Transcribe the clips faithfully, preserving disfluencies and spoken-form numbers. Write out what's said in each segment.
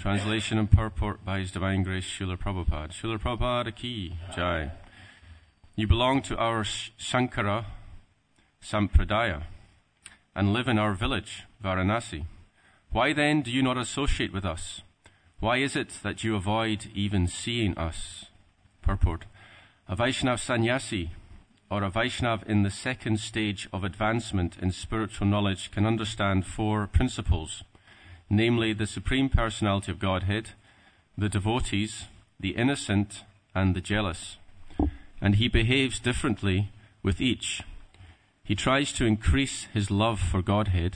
Translation and purport by His Divine Grace Srila Prabhupada. Srila Prabhupada Ki Jai. You belong to our Shankara Sampradaya and live in our village, Varanasi. Why then do you not associate with us? Why is it that you avoid even seeing us? Purport. A Vaishnav sannyasi, or a Vaishnav in the second stage of advancement in spiritual knowledge, can understand four principles, namely the Supreme Personality of Godhead, the devotees, the innocent, and the jealous. And he behaves differently with each. He tries to increase his love for Godhead,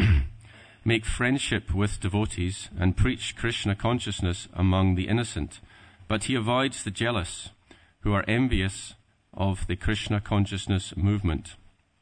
make friendship with devotees, and preach Krishna consciousness among the innocent, but he avoids the jealous, who are envious of the Krishna consciousness movement.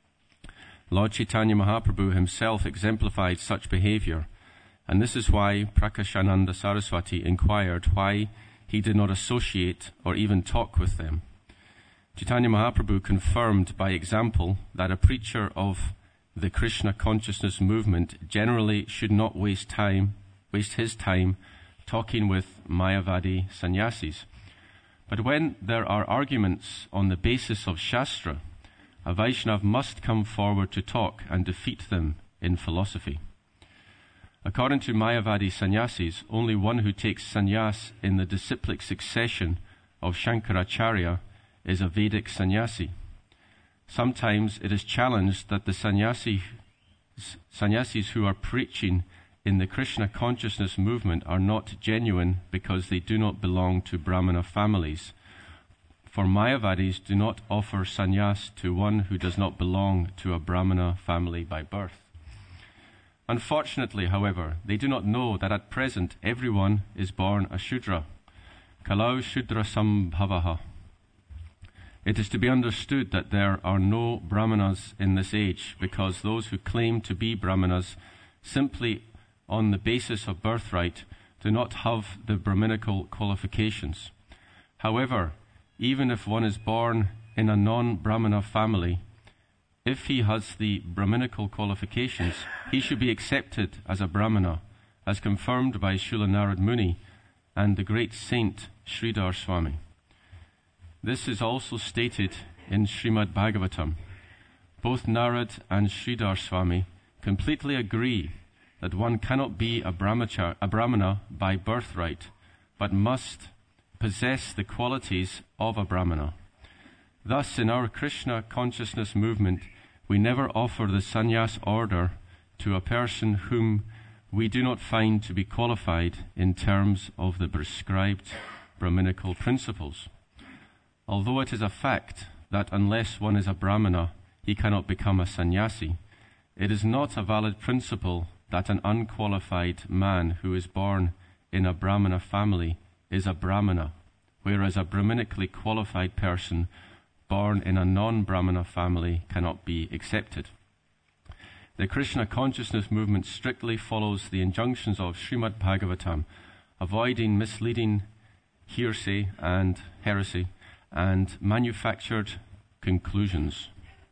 Lord Chaitanya Mahaprabhu himself exemplified such behavior, and this is why Prakashananda Saraswati inquired why he did not associate or even talk with them. Chaitanya Mahaprabhu confirmed by example that a preacher of the Krishna consciousness movement generally should not waste time, waste his time talking with Mayavadi sannyasis. But when there are arguments on the basis of Shastra, a Vaishnav must come forward to talk and defeat them in philosophy. According to Mayavadi sannyasis, only one who takes sannyas in the disciplic succession of Shankaracharya is a Vedic sannyasi. Sometimes it is challenged that the sannyasi, sannyasis who are preaching in the Krishna consciousness movement are not genuine because they do not belong to Brahmana families. For Mayavadis do not offer sannyas to one who does not belong to a Brahmana family by birth. Unfortunately, however, they do not know that at present everyone is born a Shudra. Kalau Shudra Sambhavaha. It is to be understood that there are no Brahmanas in this age, because those who claim to be Brahmanas simply on the basis of birthright do not have the Brahminical qualifications. However, even if one is born in a non-Brahmana family, if he has the Brahminical qualifications, he should be accepted as a Brahmana, as confirmed by Srila Narad Muni and the great saint Sridhar Swami. This is also stated in Srimad Bhagavatam. Both Narad and Sridhar Swami completely agree that one cannot be a, brahmachar, a Brahmana by birthright, but must possess the qualities of a Brahmana. Thus, in our Krishna consciousness movement, we never offer the sannyas order to a person whom we do not find to be qualified in terms of the prescribed Brahminical principles. Although it is a fact that unless one is a Brahmana, he cannot become a sannyasi, it is not a valid principle that an unqualified man who is born in a Brahmana family is a Brahmana, whereas a Brahminically qualified person born in a non-Brahmana family cannot be accepted. The Krishna consciousness movement strictly follows the injunctions of Srimad Bhagavatam, avoiding misleading hearsay and heresy and manufactured conclusions.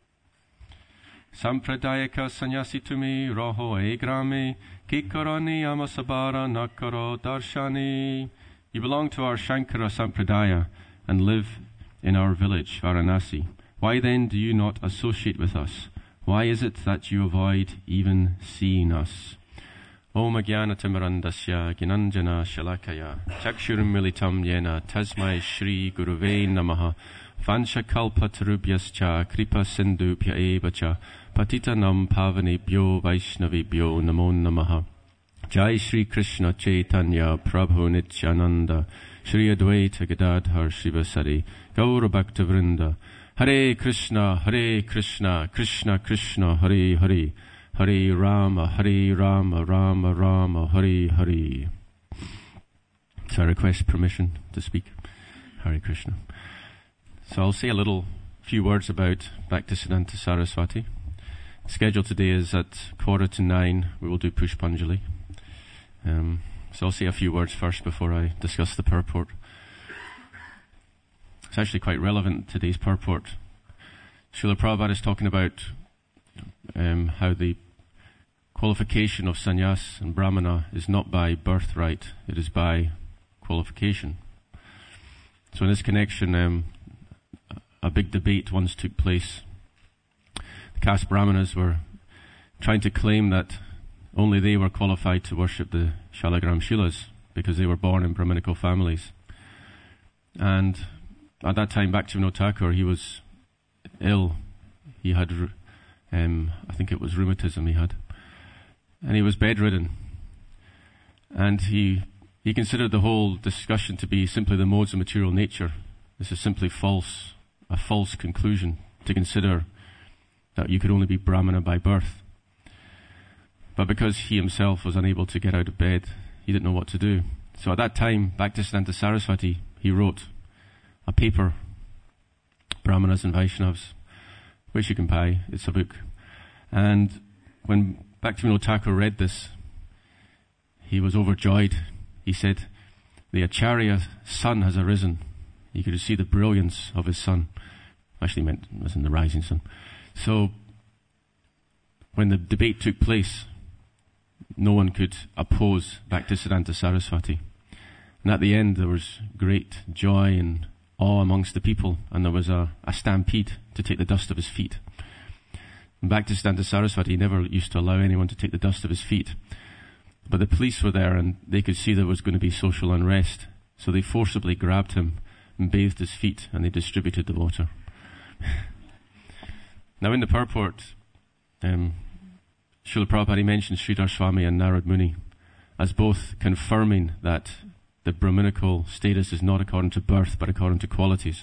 Sampradayaka sannyasi tumi roho e grame kikarani amasabara nakaro darshani. You belong to our Shankara Sampradaya and live in our village, Varanasi. Why then do you not associate with us? Why is it that you avoid even seeing us? Om Ajnanatimirandasya Gnananjana Shalakaya Chakshurimilitam Yena Tasmai Shri Guruve Namaha Vanshakalpatarubhyascha Kripa Sindhubhya Evacha Patitanam Pavanebhyo Vaishnavibhyo Namo Namaha. Jai Shri Krishna Chaitanya Prabhu Nityananda Shri Advaita Gadadhar Shivasari Gaura Bhakta Vrinda. Hare Krishna, Hare Krishna, Krishna Krishna, Hare Hare, Hare Rama, Hare Rama, Rama Rama, Hare Hare. So I request permission to speak. Hare Krishna. So I'll say a little, few words about Bhaktisiddhanta Saraswati. Schedule today is at quarter to nine. We will do Pushpanjali. Um, so I'll say a few words first before I discuss the purport. It's actually quite relevant, today's purport. Srila Prabhupada is talking about um, how the qualification of sannyas and brahmana is not by birthright, it is by qualification. So in this connection, um, a big debate once took place. The caste brahmanas were trying to claim that only they were qualified to worship the Shalagram Shilas because they were born in Brahminical families. And at that time, Bhaktivinoda Thakur, he was ill. He had, um, I think it was rheumatism he had. And he was bedridden. And he he considered the whole discussion to be simply the modes of material nature. This is simply false, a false conclusion to consider that you could only be Brahmana by birth. But because he himself was unable to get out of bed, he didn't know what to do. So at that time, Bhaktisiddhanta Saraswati, he wrote a paper, Brahmanas and Vaishnavas, which you can buy. It's a book. And when Bhaktivinoda Thakur read this, he was overjoyed. He said, the Acharya's sun has arisen. He could see the brilliance of his sun. Actually meant it was in the rising sun. So when the debate took place, no one could oppose Bhaktisiddhanta Saraswati. And at the end there was great joy and awe amongst the people, and there was a, a stampede to take the dust of his feet. And Bhaktisiddhanta Saraswati never used to allow anyone to take the dust of his feet. But the police were there and they could see there was going to be social unrest. So they forcibly grabbed him and bathed his feet and they distributed the water. Now in the purport, um, Srila Prabhupada mentions Sridhar Swami and Narad Muni as both confirming that the Brahminical status is not according to birth but according to qualities.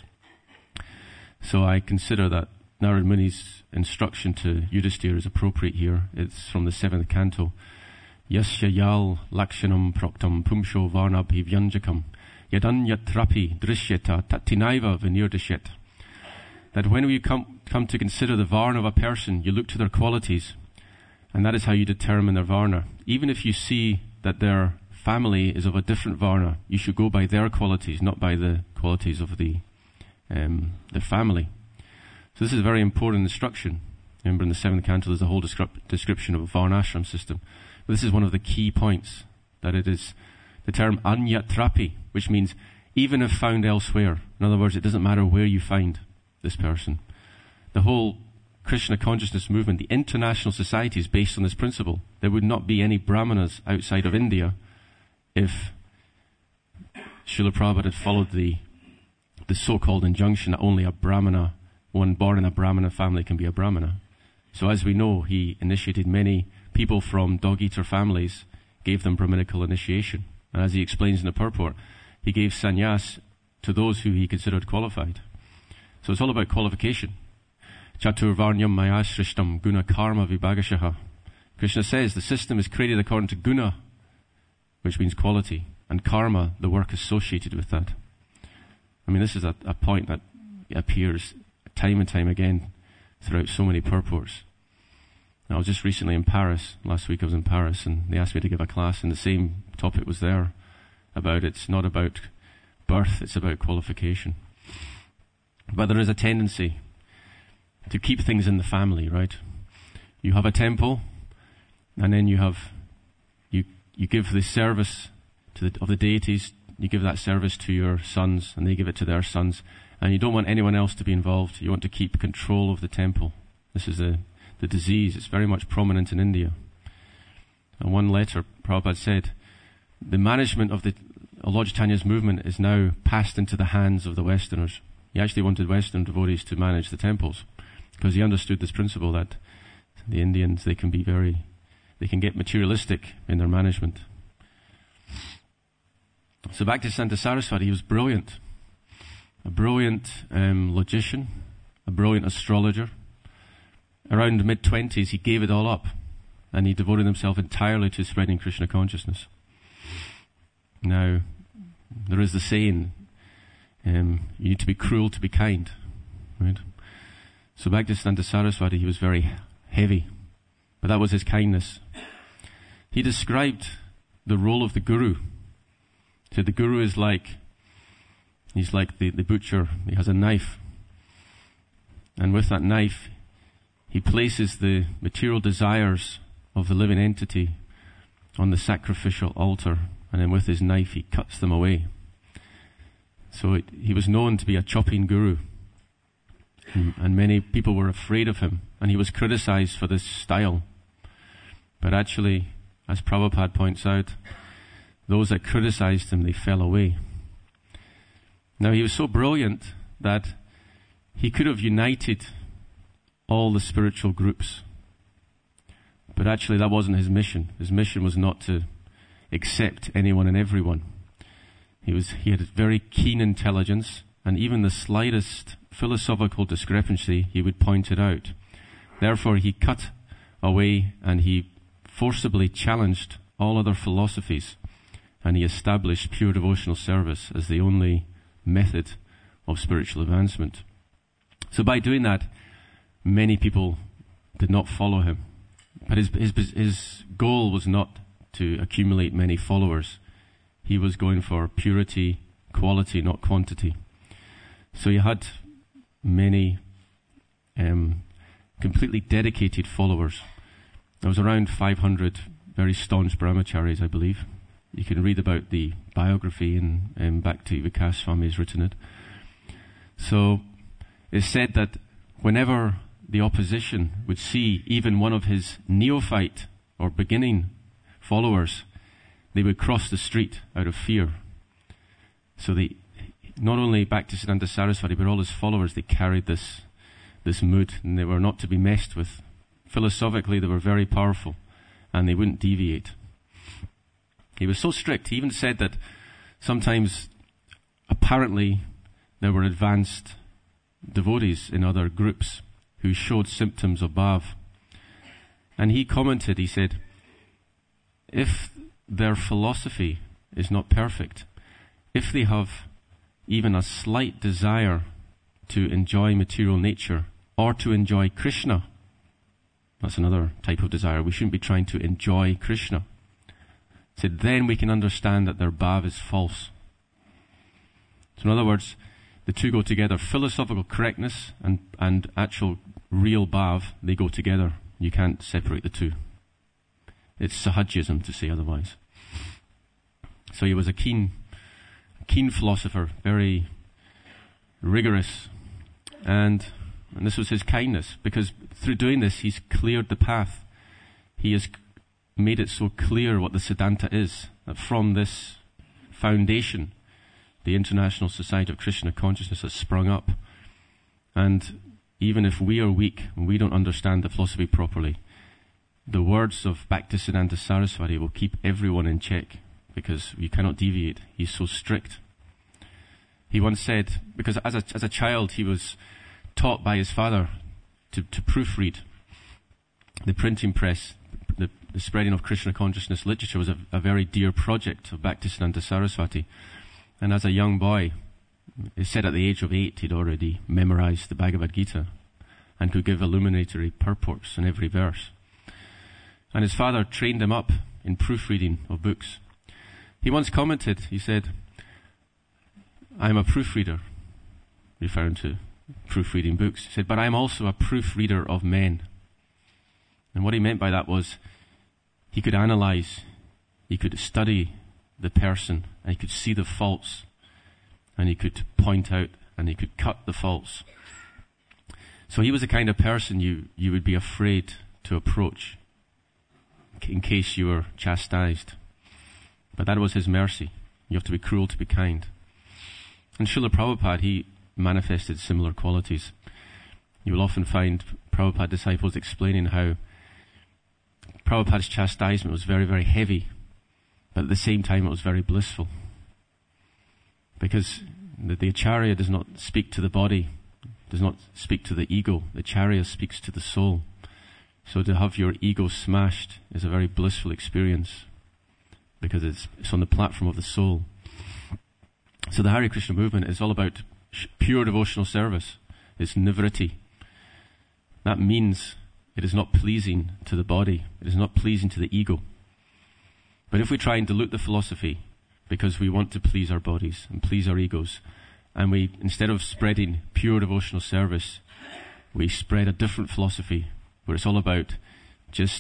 So I consider that Narad Muni's instruction to Yudhisthira is appropriate here. It's from the seventh canto. Yasya yal lakshanam proktam pumsho varnabhi vyanjakam yadanyatrapi drishyata tatinaiva vinirdishyat. That when we come, come to consider the varna of a person, you look to their qualities, and that is how you determine their varna. Even if you see that their family is of a different varna, you should go by their qualities, not by the qualities of the um, the family. So this is a very important instruction. Remember in the seventh canto there's a whole descrip- description of a varnashram system. But this is one of the key points, that it is the term anyatrapi, which means even if found elsewhere. In other words, it doesn't matter where you find this person. The whole Krishna consciousness movement, the international society is based on this principle. There would not be any brahmanas outside of India if Srila Prabhupada had followed the the so-called injunction that only a brahmana, one born in a brahmana family can be a brahmana. So as we know, he initiated many people from dog-eater families, gave them Brahminical initiation. And as he explains in the purport, he gave sannyas to those who he considered qualified. So it's all about qualification. Chaturvarnyam maya shrishtam guna karma vibhagashaha. Krishna says the system is created according to guna, which means quality, and karma, the work associated with that. I mean, this is a, a point that appears time and time again throughout so many purports. I was just recently in Paris. Last week I was in Paris and they asked me to give a class and the same topic was there about it's not about birth, it's about qualification. But there is a tendency to keep things in the family, right? You have a temple and then you have, you you give the service to the, of the deities, you give that service to your sons and they give it to their sons, and you don't want anyone else to be involved. You want to keep control of the temple. This is the The disease. It's very much prominent in India. In one letter, Prabhupada said, the management of the Lord Chaitanya's movement is now passed into the hands of the Westerners. He actually wanted Western devotees to manage the temples because he understood this principle that the Indians, they can be very, they can get materialistic in their management. So Bhaktisiddhanta Saraswati, he was brilliant. A brilliant um, logician, a brilliant astrologer. Around the mid-twenties, he gave it all up and he devoted himself entirely to spreading Krishna consciousness. Now, there is the saying, um, you need to be cruel to be kind, right? So Bhaktisiddhanta Saraswati, he was very heavy, but that was his kindness. He described the role of the guru. So the guru is like, he's like the, the butcher. He has a knife. And with that knife, he places the material desires of the living entity on the sacrificial altar, and then with his knife he cuts them away. So it, he was known to be a chopping guru, and, and many people were afraid of him, and he was criticized for this style. But actually, as Prabhupada points out, those that criticized him, they fell away. Now, he was so brilliant that he could have united all the spiritual groups. But actually, that wasn't his mission. His mission was not to accept anyone and everyone. He was, he had very keen intelligence, and even the slightest philosophical discrepancy, he would point it out. Therefore, he cut away and he forcibly challenged all other philosophies, and he established pure devotional service as the only method of spiritual advancement. So by doing that, many people did not follow him. But his, his, his goal was not to accumulate many followers. He was going for purity, quality, not quantity. So he had many um, completely dedicated followers. There was around five hundred very staunch brahmacharis, I believe. You can read about the biography, and um, Bhakti Vikas Swami has written it. So it's said that whenever the opposition would see even one of his neophyte or beginning followers, they would cross the street out of fear. So they, not only Bhaktisiddhanta Saraswati, but all his followers, they carried this, this mood, and they were not to be messed with. Philosophically, they were very powerful, and they wouldn't deviate. He was so strict, he even said that sometimes, apparently, there were advanced devotees in other groups who showed symptoms of bhav. And he commented, he said, if their philosophy is not perfect, if they have even a slight desire to enjoy material nature or to enjoy Krishna, that's another type of desire. We shouldn't be trying to enjoy Krishna. He said, then we can understand that their bhav is false. So in other words, the two go together. Philosophical correctness and, and actual real bhav, they go together. You can't separate the two. It's sahajism to say otherwise. So he was a keen, keen philosopher, very rigorous, and, and this was his kindness, because through doing this, he's cleared the path. He has made it so clear what the Siddhanta is, that from this foundation, the International Society of Krishna Consciousness has sprung up. And even if we are weak and we don't understand the philosophy properly, the words of Bhaktisiddhanta Saraswati will keep everyone in check, because you cannot deviate. He's so strict. He once said, because as a, as a child he was taught by his father to, to proofread. The printing press, the, the spreading of Krishna consciousness literature was a, a very dear project of Bhaktisiddhanta Saraswati. And as a young boy, it said at the age of eight he'd already memorized the Bhagavad Gita and could give illuminatory purports in every verse. And his father trained him up in proofreading of books. He once commented, he said, I'm a proofreader, referring to proofreading books. He said, but I'm also a proofreader of men. And what he meant by that was he could analyze, he could study the person, and he could see the faults, and he could point out, and he could cut the faults. So he was the kind of person you, you would be afraid to approach in case you were chastised. But that was his mercy. You have to be cruel to be kind. And Srila Prabhupada, he manifested similar qualities. You will often find Prabhupada disciples explaining how Prabhupada's chastisement was very, very heavy, but at the same time it was very blissful. Because the, the Acharya does not speak to the body, does not speak to the ego. The Acharya speaks to the soul. So to have your ego smashed is a very blissful experience, because it's, it's on the platform of the soul. So the Hare Krishna movement is all about sh- pure devotional service. It's nivritti. That means it is not pleasing to the body. It is not pleasing to the ego. But if we try and dilute the philosophy because we want to please our bodies and please our egos, and we, instead of spreading pure devotional service, we spread a different philosophy where it's all about just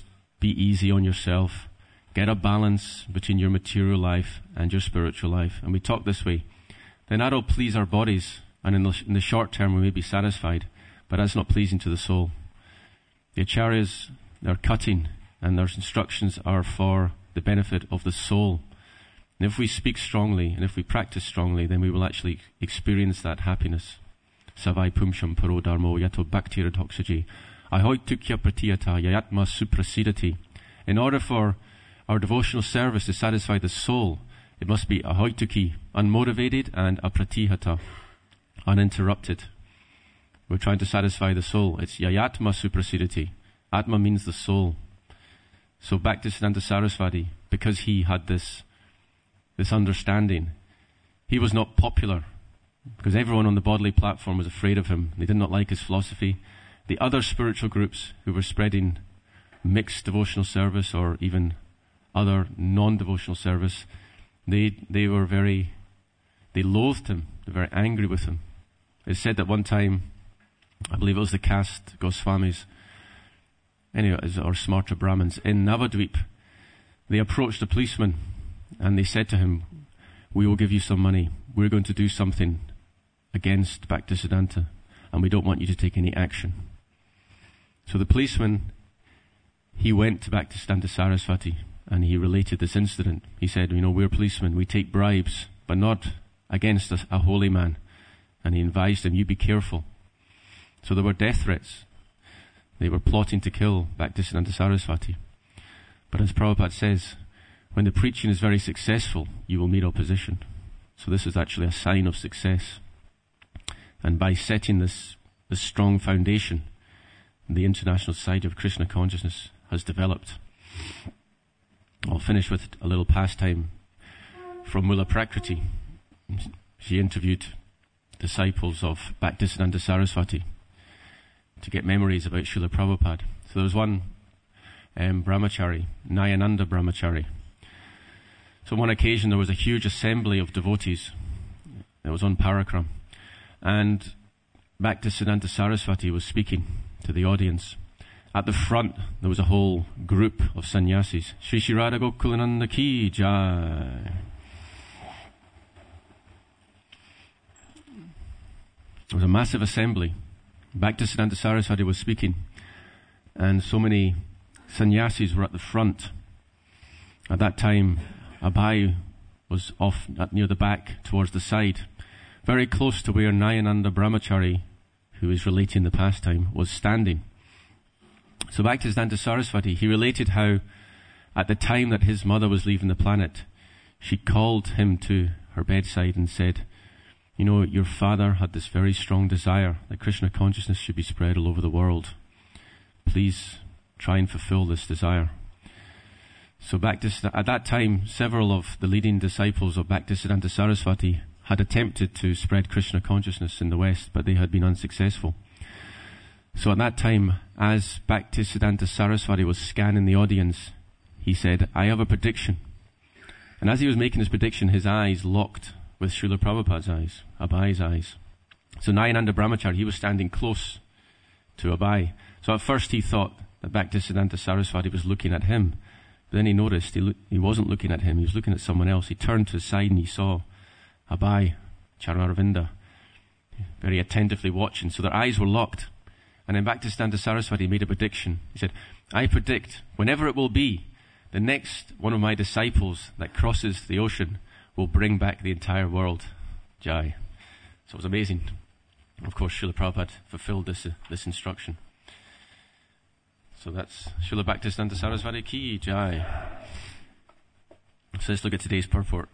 be easy on yourself. Get a balance between your material life and your spiritual life. And we talk this way. Then that'll please our bodies, and in the, in the short term we may be satisfied, but that's not pleasing to the soul. The acharyas, they're cutting, and their instructions are for the benefit of the soul. And if we speak strongly, and if we practice strongly, then we will actually experience that happiness. Savai pumsham paro dharmo yato bhakti radhokshaji. Ahoitukya pratiyata yayatma suprasidati. In order for our devotional service to satisfy the soul, it must be ahoituki, unmotivated, and apratihata, uninterrupted. We're trying to satisfy the soul. It's yayatma suprasidati. Atma means the soul. So Bhaktisiddhanta Saraswati, because he had this, this understanding, he was not popular, because everyone on the bodily platform was afraid of him. They did not like his philosophy. The other spiritual groups who were spreading mixed devotional service or even other non-devotional service, they they were very, they loathed him. They were very angry with him. It's said that one time, I believe it was the caste Goswamis, anyway, or Smarta Brahmins in Navadvip, they approached a policeman and they said to him, "We will give you some money. We're going to do something against Bhaktisiddhanta, and we don't want you to take any action." So the policeman, he went to Bhaktisiddhanta Saraswati and he related this incident. He said, "You know, we're policemen, we take bribes, but not against a, a holy man." And he advised him, "You be careful." So there were death threats. They were plotting to kill Bhaktisiddhanta Saraswati. But as Prabhupada says, when the preaching is very successful, you will meet opposition. So this is actually a sign of success. And by setting this, this strong foundation, the International Society of Krishna Consciousness has developed. I'll finish with a little pastime from Mula Prakriti. She interviewed disciples of Bhaktisiddhanta Saraswati to get memories about Srila Prabhupada. So there was one um, brahmachari, Nayananda brahmachari. So on one occasion there was a huge assembly of devotees. It was on Parakram. And Bhaktisiddhanta Saraswati was speaking to the audience. At the front there was a whole group of sannyasis. Shri Shri Radha Gokulananda ki jai. There was a massive assembly. Bhaktisiddhanta Saraswati was speaking, and so many sannyasis were at the front. At that time, Abhay was off near the back towards the side, very close to where Nayananda Brahmachari, who is relating the pastime, was standing. So Bhaktisiddhanta Saraswati, he related how at the time that his mother was leaving the planet, she called him to her bedside and said, "You know, your father had this very strong desire that Krishna consciousness should be spread all over the world. Please try and fulfill this desire." So Bhaktisiddhanta, at that time, several of the leading disciples of Bhaktisiddhanta Saraswati had attempted to spread Krishna consciousness in the West, but they had been unsuccessful. So at that time, as Bhaktisiddhanta Saraswati was scanning the audience, he said, "I have a prediction." And as he was making his prediction, his eyes locked with Srila Prabhupada's eyes, Abhai's eyes. So Nayananda Brahmachari, he was standing close to Abhai. So at first he thought that Bhaktisiddhanta Saraswati was looking at him. But then he noticed he, lo- he wasn't looking at him, he was looking at someone else. He turned to his side and he saw Abhai, Charanaravinda, very attentively watching. So their eyes were locked. And then Bhaktisiddhanta Saraswati made a prediction. He said, "I predict, whenever it will be, the next one of my disciples that crosses the ocean will bring back the entire world." Jai. So it was amazing. Of course, Srila Prabhupada fulfilled this, uh, this instruction. So that's Srila Bhaktisiddhanta Saraswati ki jai. So let's look at today's purport.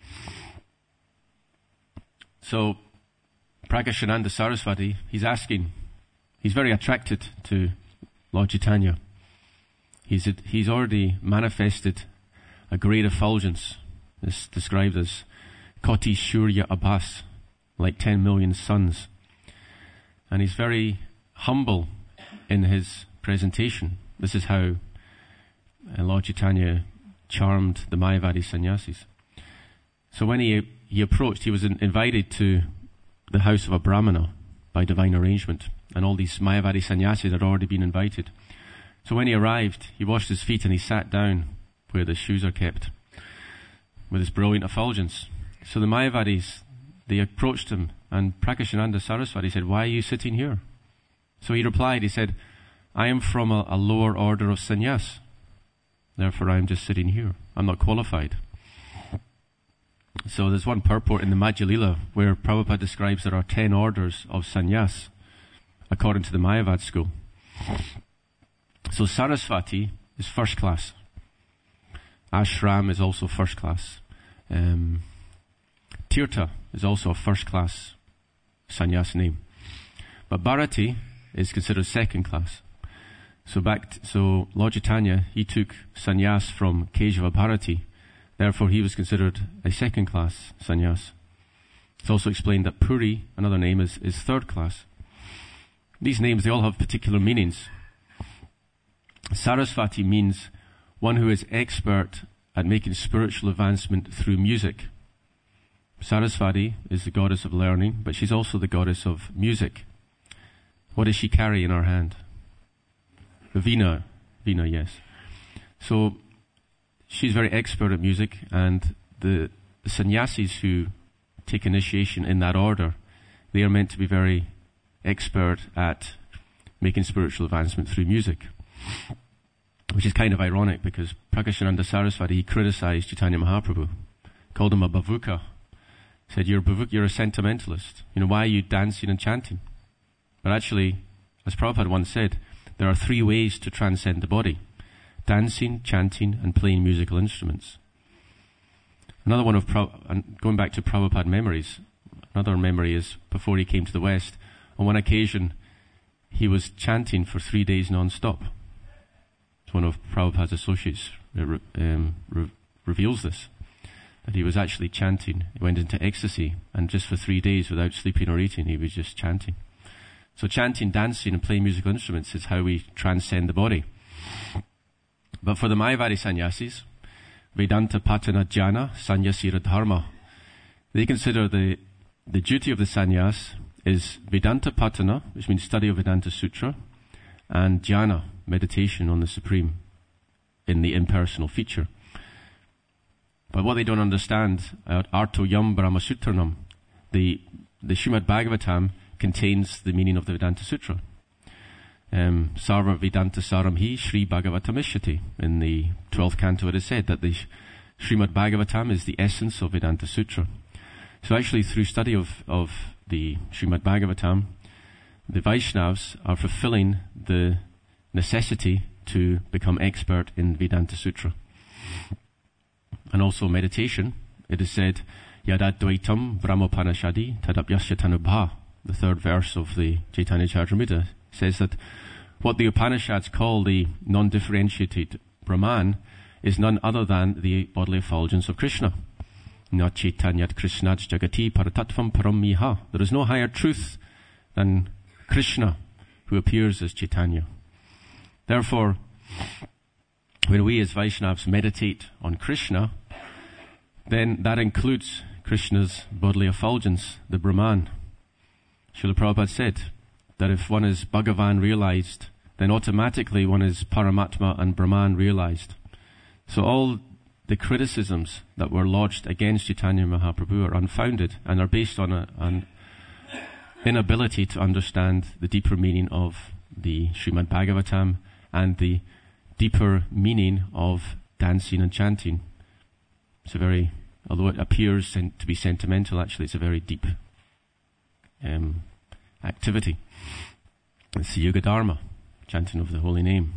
So, Prakashananda Saraswati, he's asking, he's very attracted to Lord Chaitanya. He's, he's already manifested a great effulgence. It's described as Koti Shurya Abhas, like ten million suns. And he's very humble in his presentation. This is how uh, Lord Chaitanya charmed the Mayavadi sannyasis. So when he he approached, he was in, invited to the house of a Brahmana by divine arrangement. And all these Mayavadi sannyasis had already been invited. So when he arrived, he washed his feet and he sat down where the shoes are kept with his brilliant effulgence. So the Mayavadis, they approached him, and Prakashananda Saraswati said, "Why are you sitting here?" So he replied, he said, "I am from a, a lower order of sannyas. Therefore I am just sitting here. I'm not qualified." So there's one purport in the Madhya Lila where Prabhupada describes there are ten orders of sannyas according to the Mayavad school. So Saraswati is first class. Ashram is also first class. Um, Tirtha is also a first class sannyas name. But Bharati is considered second class. So back, t- so Lord Chaitanya, he took sannyas from Keshava Bharati. Therefore he was considered a second class sannyas. It's also explained that Puri, another name, is, is third class. These names, they all have particular meanings. Saraswati means one who is expert at making spiritual advancement through music. Saraswati is the goddess of learning, but she's also the goddess of music. What does she carry in her hand? The Veena. Veena, yes. So she's very expert at music, and the, the sannyasis who take initiation in that order, they are meant to be very expert at making spiritual advancement through music. Which is kind of ironic because Prakashananda Saraswati, he criticized Chaitanya Mahaprabhu, called him a bavuka. Said, you're a bavuka, you're a sentimentalist. You know, why are you dancing and chanting? But actually, as Prabhupada once said, there are three ways to transcend the body: dancing, chanting, and playing musical instruments. Another one of, Pra- going back to Prabhupada memories, another memory is before he came to the West, on one occasion, he was chanting for three days non-stop. One of Prabhupada's associates uh, um, re- reveals this, that he was actually chanting. He went into ecstasy, and just for three days without sleeping or eating, he was just chanting. So chanting, dancing, and playing musical instruments is how we transcend the body. But for the Mayavadi sannyasis, Vedanta Patana Jnana Sannyasira Dharma, they consider the, the duty of the sannyas is Vedanta Patana, which means study of Vedanta Sutra, and Jnana, meditation on the Supreme in the impersonal feature. But what they don't understand, uh, Arto Yam Brahma Sutranam, the, the Srimad Bhagavatam contains the meaning of the Vedanta Sutra. Um, Sarva Vedanta Saram Hi Sri Bhagavatamishati. In the twelfth canto it is said that the Srimad Bhagavatam is the essence of Vedanta Sutra. So actually through study of, of the Srimad Bhagavatam, the Vaishnavas are fulfilling the necessity to become expert in Vedanta Sutra. And also meditation, it is said, Yadadvaitam Brahmopanashadi Tadapyasya Tanubha. The third verse of the Chaitanya Charitamrita says that what the Upanishads call the non-differentiated Brahman is none other than the bodily effulgence of Krishna. Na Chaitanyat Krishnat Jagati Paratatvam Paramiha. There is no higher truth than Krishna, who appears as Chaitanya. Therefore, when we as Vaishnavas meditate on Krishna, then that includes Krishna's bodily effulgence, the Brahman. Srila Prabhupada said that if one is Bhagavan realized, then automatically one is Paramatma and Brahman realized. So all the criticisms that were lodged against Chaitanya Mahaprabhu are unfounded and are based on a, an inability to understand the deeper meaning of the Srimad Bhagavatam and the deeper meaning of dancing and chanting. It's a very, although it appears sen- to be sentimental, actually it's a very deep um, activity. It's the Yuga Dharma, chanting of the holy name.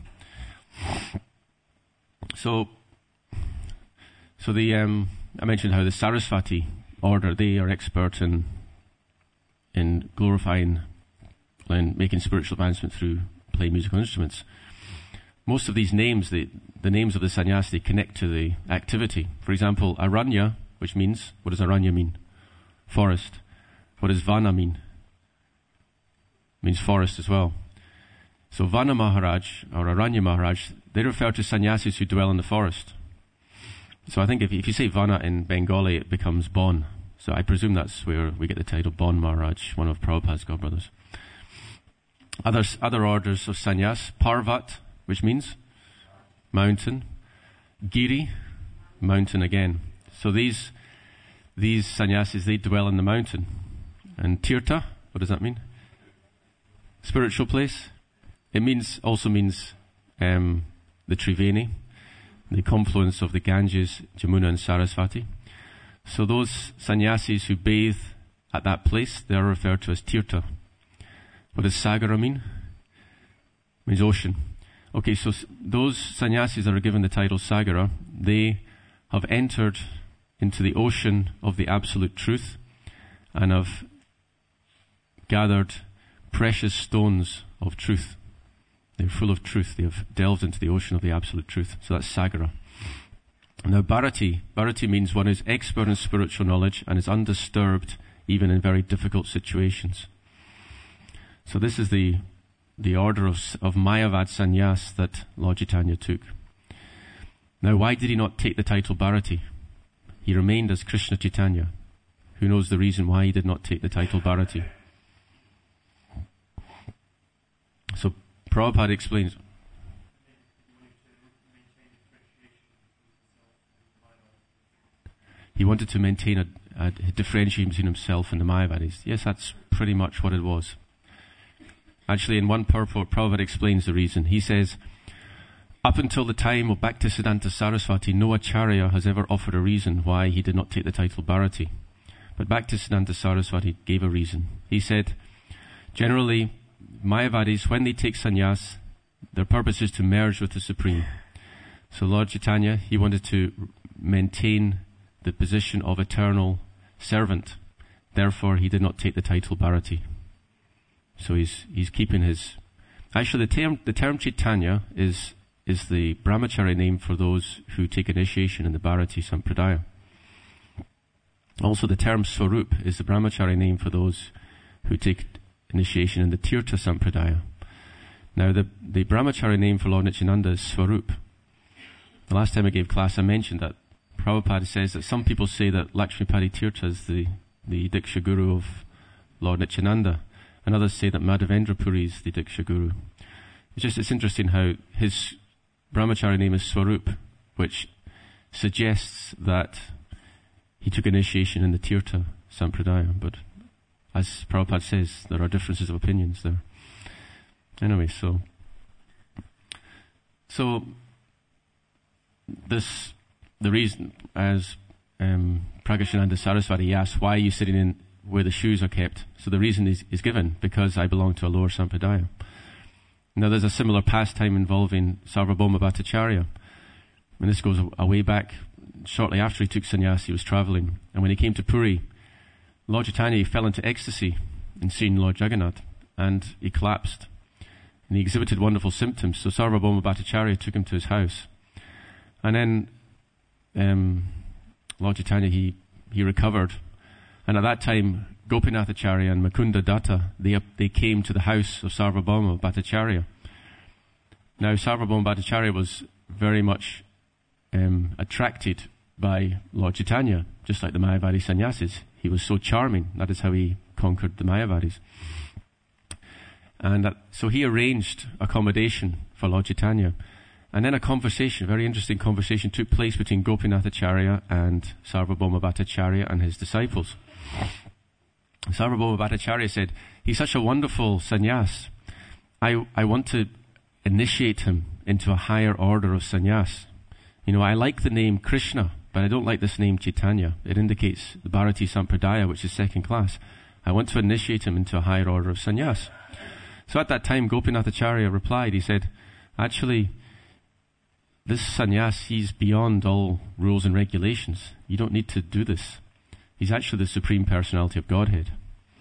So, so the um, I mentioned how the Saraswati order, they are expert in in glorifying and making spiritual advancement through playing musical instruments. Most of these names, the, the names of the sannyas, they connect to the activity. For example, Aranya, which means, what does Aranya mean? Forest. What does Vana mean? It means forest as well. So Vana Maharaj, or Aranya Maharaj, they refer to sannyasis who dwell in the forest. So I think if, if you say Vana in Bengali, it becomes Bon. So I presume that's where we get the title Bon Maharaj, one of Prabhupada's godbrothers. Others, other orders of sannyas, Parvat, which means mountain. Giri, mountain again. So these these sannyasis, they dwell in the mountain. And tirtha, what does that mean? Spiritual place. It means also means um, the Triveni, the confluence of the Ganges, Jamuna and Sarasvati. So those sannyasis who bathe at that place, they are referred to as tirtha. What does sagara mean? It means ocean. Okay, so s- those sannyasis that are given the title sagara, they have entered into the ocean of the absolute truth and have gathered precious stones of truth. They're full of truth. They have delved into the ocean of the absolute truth. So that's sagara. Now bharati, bharati means one who's expert in spiritual knowledge and is undisturbed even in very difficult situations. So this is the the order of, of Mayavad sannyas that Lord Chaitanya took. Now why did he not take the title Bharati? He remained as Krishna Chaitanya. Who knows the reason why he did not take the title Bharati? So Prabhupada explains. He wanted to maintain a, a differentiation between himself and the Mayavadis. Yes, that's pretty much what it was. Actually, in one purport, Prabhupada explains the reason. He says, up until the time of Bhaktisiddhanta Saraswati, no Acharya has ever offered a reason why he did not take the title Bharati. But Bhaktisiddhanta Saraswati gave a reason. He said, generally, Mayavadis, when they take sannyas, their purpose is to merge with the Supreme. So Lord Chaitanya, he wanted to maintain the position of eternal servant. Therefore, he did not take the title Bharati. So he's he's keeping his... Actually, the term, the term Chaitanya is is the brahmachari name for those who take initiation in the Bharati Sampradaya. Also, the term Swarup is the brahmachari name for those who take initiation in the Tirtha Sampradaya. Now, the, the brahmachari name for Lord Nityananda is Swarup. The last time I gave class, I mentioned that Prabhupada says that some people say that Lakshmipati Tirtha is the, the Diksha Guru of Lord Nityananda, and others say that Madhavendra Puri is the Diksha Guru. It's just, it's interesting how his brahmachari name is Swarup, which suggests that he took initiation in the Tirtha Sampradaya, but as Prabhupada says, there are differences of opinions there. Anyway, so so this the reason, as um, Pragashananda Saraswati asked, why are you sitting in where the shoes are kept? So the reason is, is given, because I belong to a lower Sampradaya. Now there's a similar pastime involving Sarvabhauma Bhattacharya. And this goes a, a way back. Shortly after he took sannyas, he was travelling. And when he came to Puri, Lord Chaitanya fell into ecstasy in seeing Lord Jagannath, and he collapsed. And he exhibited wonderful symptoms. So Sarvabhauma Bhattacharya took him to his house. And then um, Lord Chaitanya, he, he recovered. And at that time, Gopinath Acharya and Mukunda Datta, they, they came to the house of Sarvabhauma Bhattacharya. Now, Sarvabhauma Bhattacharya was very much um, attracted by Lord Chaitanya, just like the Mayavadi sannyasis. He was so charming. That is how he conquered the Mayavadis. And that, so he arranged accommodation for Lord Chaitanya. And then a conversation, a very interesting conversation, took place between Gopinath Acharya and Sarvabhauma Bhattacharya and his disciples. Sarvabhauma Bhattacharya said, he's such a wonderful sannyas. I, I want to initiate him into a higher order of sannyas. You know, I like the name Krishna, but I don't like this name Chaitanya. It indicates the Bharati Sampradaya, which is second class. I want to initiate him into a higher order of sannyas. So at that time, Gopinath Acharya replied, he said, actually, this sannyas, he's beyond all rules and regulations. You don't need to do this. He's actually the Supreme Personality of Godhead.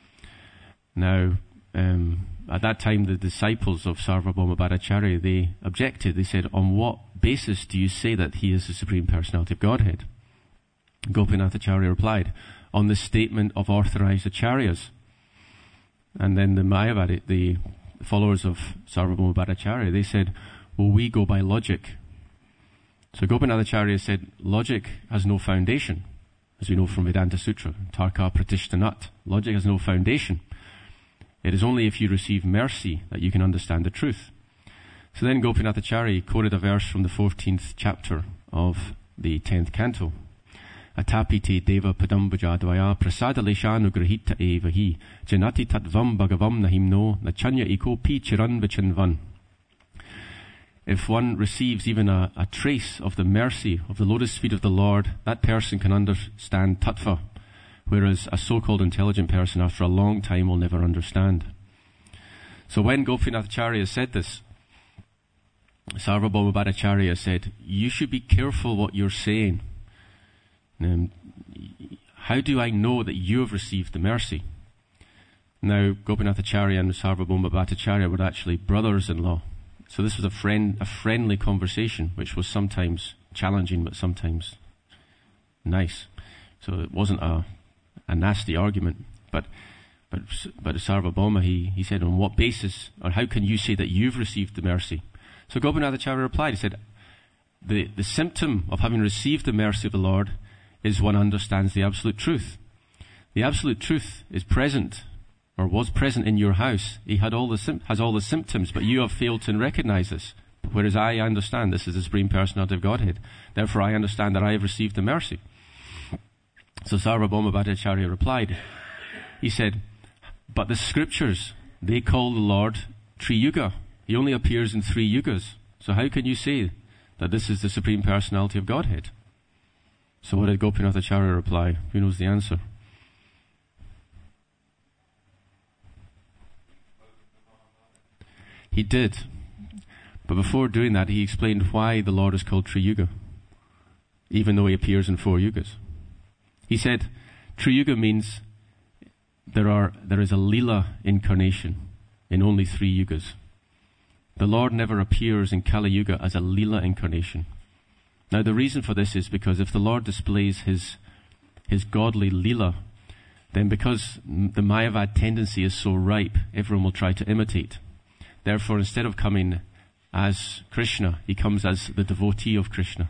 Now, um, at that time, the disciples of Sarvabhauma Bhattacharya, they objected. They said, on what basis do you say that he is the Supreme Personality of Godhead? Gopinath Acharya replied, on the statement of authorized acharyas. And then the Mayavadi, the followers of Sarvabhauma Bhattacharya, they said, well, we go by logic. So Gopinath Acharya said, logic has no foundation, as we know from Vedanta Sutra, Tarka Pratishtanat. Logic has no foundation. It is only if you receive mercy that you can understand the truth. So then Gopinathacharya quoted a verse from the fourteenth chapter of the tenth canto. Atapiti deva padambaja dvaya prasadaleshanu grahita evahi janati tatvam bhagavam nahimno nachanya iko pi chiran vichanvan. If one receives even a, a trace of the mercy of the lotus feet of the Lord, that person can understand tattva, whereas a so-called intelligent person after a long time will never understand. So when Gopinathacharya said this, Sarvabhauma Bhattacharya said, you should be careful what you're saying. Um, how do I know that you have received the mercy? Now, Gopinathacharya and Sarvabhauma Bhattacharya were actually brothers-in-law. So this was a friend, a friendly conversation, which was sometimes challenging, but sometimes nice. So it wasn't a, a nasty argument. But, but, but Sarvabhauma, he, he said, on what basis, or how can you say that you've received the mercy? So Gopinathacharya replied, he said, the, the symptom of having received the mercy of the Lord is one understands the absolute truth. The absolute truth is present, or was present in your house. He had all the has all the symptoms, but you have failed to recognize this. Whereas I understand this is the Supreme Personality of Godhead. Therefore I understand that I have received the mercy. So Sarvabhauma Bhattacharya replied, he said, but the scriptures, they call the Lord Tri-yuga. He only appears in three yugas. So how can you say that this is the Supreme Personality of Godhead? So what did Gopinathacharya reply? Who knows the answer? He did. But before doing that, he explained why the Lord is called Tri-yuga, even though he appears in four yugas. He said, Tri-yuga means there are there is a Leela incarnation in only three yugas. The Lord never appears in Kali Yuga as a Leela incarnation. Now the reason for this is because if the Lord displays his his godly Leela, then because the Mayavad tendency is so ripe, everyone will try to imitate. Therefore, instead of coming as Krishna, he comes as the devotee of Krishna.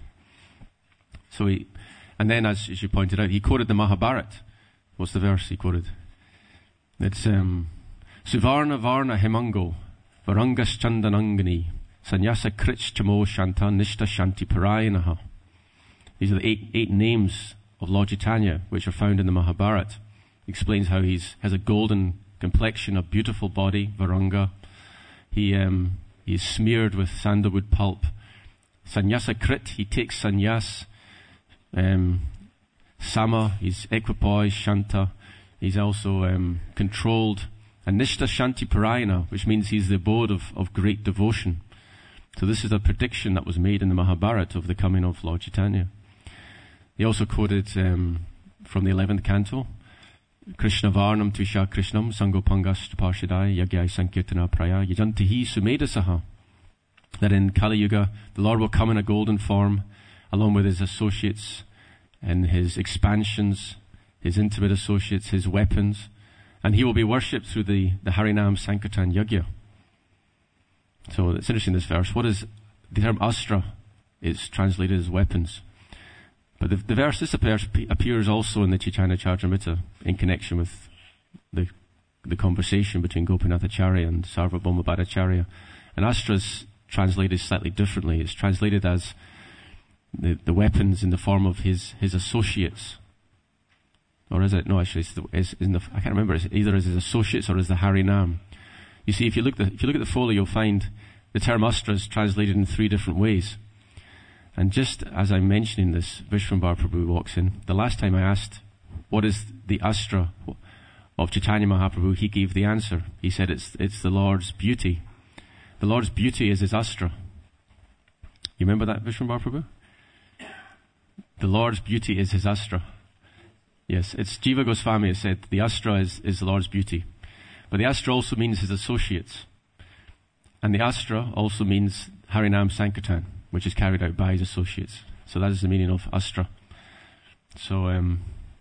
So he, and then as, as you pointed out, he quoted the Mahabharata. What's the verse he quoted? It's um, Suvarna Varna Hemango Varangas Chandanangani Sannyasa Krich Chamo Shanta Nishta Shanti Parayanaha. These are the eight, eight names of Lord Chaitanya which are found in the Mahabharata. He explains how he has a golden complexion, a beautiful body, Varanga. He, um, he is smeared with sandalwood pulp. Sannyasa Krit, he takes sannyas. Um, Sama, he's equipoised. Shanta, he's also um, controlled. And Nishta Shanti Parayana, which means he's the abode of, of great devotion. So this is a prediction that was made in the Mahabharata of the coming of Lord Chaitanya. He also quoted um, from the eleventh canto, Krishna Varnam Tvisha Krishnam Sangopangas Parshadai Yagyai Sankirtana Praya Yajantihi Sumedasaha. That in Kali Yuga, the Lord will come in a golden form, along with his associates and his expansions, his intimate associates, his weapons, and he will be worshipped through the, the Harinam Sankirtan Yagya. So it's interesting, this verse. What is the term astra? Is translated as weapons. But the, the verse, this appears, appears also in the Chaitanya Charitamrita in connection with the the conversation between Gopinathacharya and Sarvabhauma Bhattacharya. And astra is translated slightly differently. It's translated as the, the weapons in the form of his, his associates. Or is it? No, actually, it's, the, it's in the, I can't remember. It's either as his associates or as the Harinam. You see, if you look the, if you look at the folio, you'll find the term astra is translated in three different ways. And just as I'm mentioning this, Vishvambar Prabhu walks in. The last time I asked, what is the astra of Chaitanya Mahaprabhu, he gave the answer. He said it's it's the Lord's beauty. The Lord's beauty is his astra. You remember that, Vishvambar Prabhu? The Lord's beauty is his astra. Yes, it's Jiva Goswami has said the astra is, is the Lord's beauty. But the astra also means his associates. And the astra also means Harinam Sankirtan, which is carried out by his associates. So that is the meaning of astra. So, um,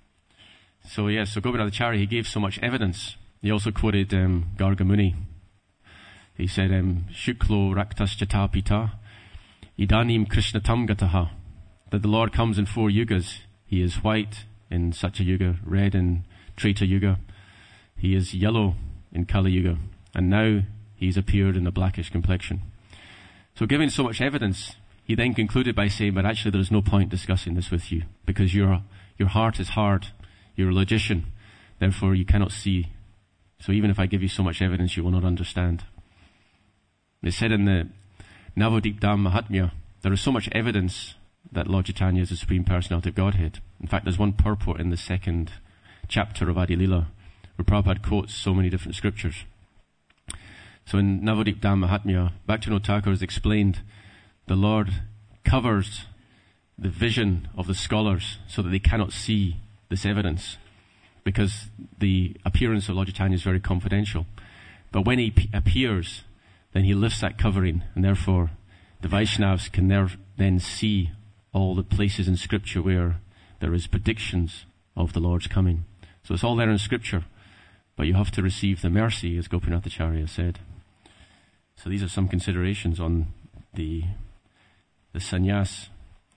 so yes, so Gopinathacharya, he gave so much evidence. He also quoted um, Garga Muni. He said, um, Shuklo Raktas Chatapita Idanim Krishnatam Gataha. That the Lord comes in four yugas. He is white in Satya Yuga, red in Treta Yuga. He is yellow in Kali Yuga. And now he's appeared in a blackish complexion. So giving so much evidence, he then concluded by saying, but actually there is no point discussing this with you, because your your heart is hard, you're a logician, therefore you cannot see. So even if I give you so much evidence, you will not understand. They said in the Navadipdam Mahatmya, there is so much evidence that Lord Chaitanya is the Supreme Personality of Godhead. In fact, there's one purport in the second chapter of Adi Lila where Prabhupada quotes so many different scriptures. So in Navadipdam Mahatmya, Bhaktivinoda Thakur has explained the Lord covers the vision of the scholars so that they cannot see this evidence, because the appearance of Lord Chaitanya is very confidential. But when he p- appears, then he lifts that covering, and therefore the Vaishnavas can there, then see all the places in Scripture where there is predictions of the Lord's coming. So it's all there in Scripture, but you have to receive the mercy, as Gopinath Acharya said. So these are some considerations on the the sannyas.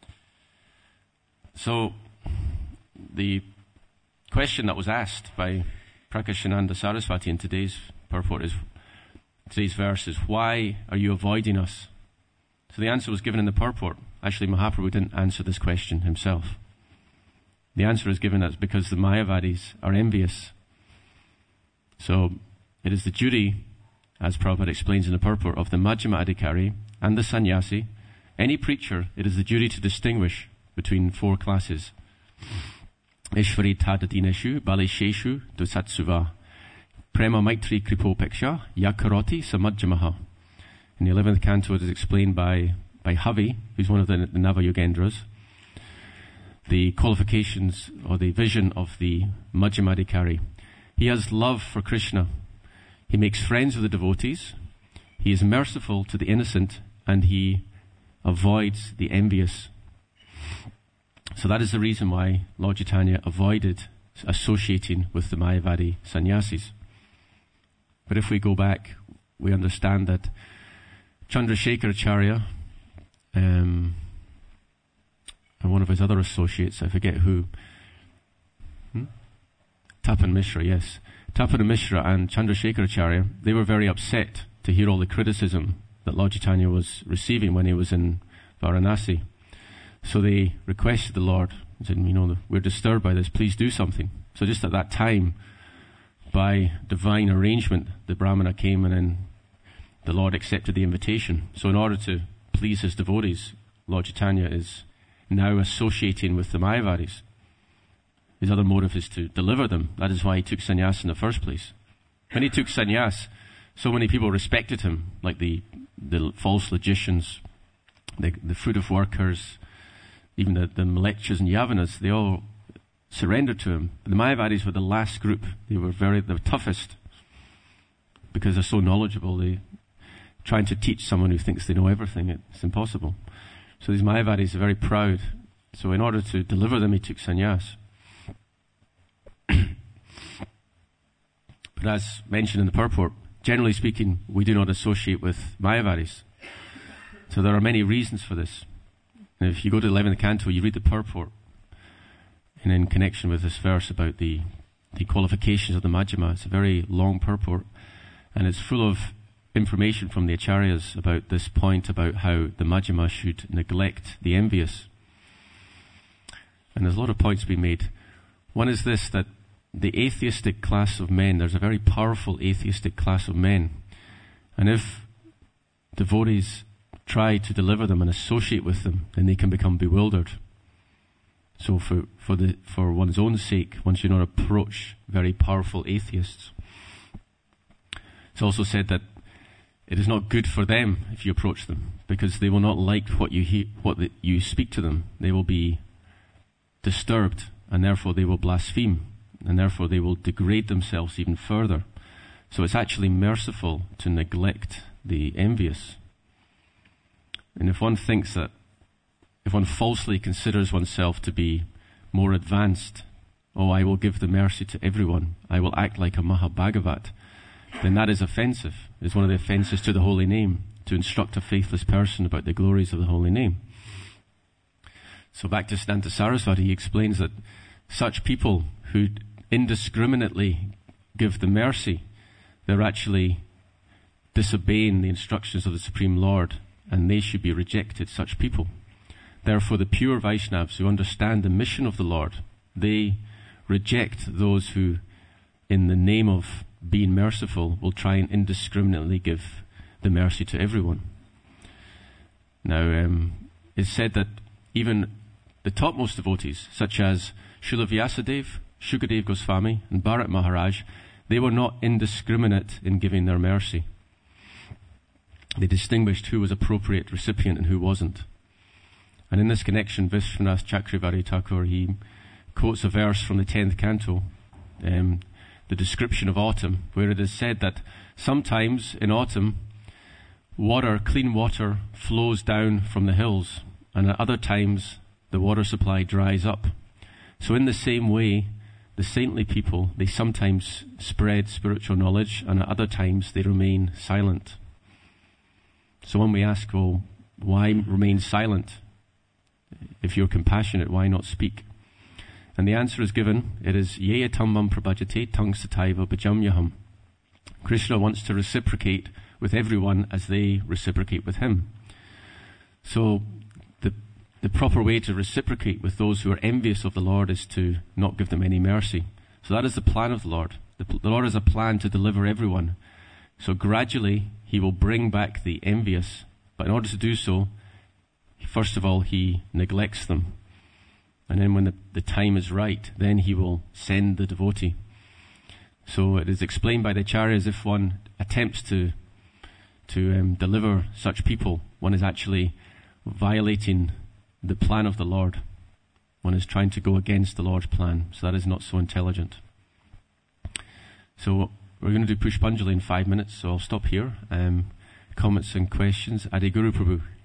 So the question that was asked by Prakashananda Saraswati in today's purport is, today's verse is, why are you avoiding us? So the answer was given in the purport. Actually, Mahaprabhu didn't answer this question himself. The answer is given as because the Mayavadis are envious. So it is the duty, as Prabhupada explains in the purport, of the Majjhima Adhikari and the sannyasi, any preacher, it is the duty to distinguish between four classes. Ishvari tadadineshu balesheshu dosatsuva prema maitri kripopeksha yakaroti samajjamaha. In the eleventh canto it is explained by, by Havi, who's one of the, the Nava-Yogendras, the qualifications or the vision of the Majjhimadhikari. He has love for Krishna. He makes friends with the devotees. He is merciful to the innocent, and he avoids the envious. So that is the reason why Lord Chaitanya avoided associating with the Mayavadi sannyasis. But if we go back, we understand that Chandrasekhar Acharya um, and one of his other associates, I forget who, hmm? Tapan Mishra, yes. Tapan Mishra and Chandrasekhar Acharya, they were very upset to hear all the criticism that Lord Chaitanya was receiving when he was in Varanasi. So they requested the Lord and said, you know, we're disturbed by this, please do something. So just at that time, by divine arrangement, the Brahmana came and then the Lord accepted the invitation. So in order to please his devotees, Lord Chaitanya is now associating with the Mayavadis. His other motive is to deliver them. That is why he took sannyas in the first place. When he took sannyas, so many people respected him, like the, the false logicians, the, the fruit of workers, even the, the Mlecchas and Yavanas, they all surrendered to him. The Mayavadis were the last group. They were very, the toughest, because they're so knowledgeable. They trying to teach someone who thinks they know everything, it's impossible. So these Mayavadis are very proud. So in order to deliver them, he took sannyas. But as mentioned in the purport, generally speaking, we do not associate with Mayavadis. So there are many reasons for this. And if you go to the eleventh canto, you read the purport, and in connection with this verse about the, the qualifications of the Majjhima, it's a very long purport, and it's full of information from the Acharyas about this point about how the Majjhima should neglect the envious. And there's a lot of points being made. One is this, that the atheistic class of men, there's a very powerful atheistic class of men, and if devotees try to deliver them and associate with them, then they can become bewildered. So for, for, the, for one's own sake, one should not approach very powerful atheists. It's also said that it is not good for them if you approach them, because they will not like what you hear, what the, you speak to them. They will be disturbed, and therefore they will blaspheme, and therefore they will degrade themselves even further. So it's actually merciful to neglect the envious. And if one thinks that, if one falsely considers oneself to be more advanced, oh, I will give the mercy to everyone, I will act like a Mahabhagavat, then that is offensive. It's one of the offenses to the holy name, to instruct a faithless person about the glories of the holy name. So back to Siddhanta Saraswati, he explains that such people who indiscriminately give the mercy, they're actually disobeying the instructions of the Supreme Lord, and they should be rejected, such people. Therefore, the pure Vaishnavas who understand the mission of the Lord, they reject those who, in the name of being merciful, will try and indiscriminately give the mercy to everyone. Now, um, it's said that even the topmost devotees, such as Srila Vyasadeva, Shukadev Goswami, and Bharat Maharaj, they were not indiscriminate in giving their mercy. They distinguished who was appropriate recipient and who wasn't. And in this connection, Vishwanath Chakravarti Thakur, he quotes a verse from the tenth canto, um, the description of autumn, where it is said that sometimes in autumn, water, clean water, flows down from the hills, and at other times the water supply dries up. So in the same way, the saintly people, they sometimes spread spiritual knowledge, and at other times they remain silent. So when we ask, well, why remain silent? If you're compassionate, why not speak? And the answer is given. It is Yeya Tambam Prabhajate Tang Sataiva Bhajamyaham. Krishna wants to reciprocate with everyone as they reciprocate with him. So the the proper way to reciprocate with those who are envious of the Lord is to not give them any mercy. So that is the plan of the Lord. The, the Lord has a plan to deliver everyone. So gradually he will bring back the envious. But in order to do so, first of all, he neglects them. And then when the, the time is right, then he will send the devotee. So it is explained by the Acharyas, if one attempts to to um, deliver such people, one is actually violating the plan of the Lord. One is trying to go against the Lord's plan. So that is not so intelligent. So we're going to do Pushpanjali in five minutes, so I'll stop here. Um, comments and questions. Adi Guru Prabhu.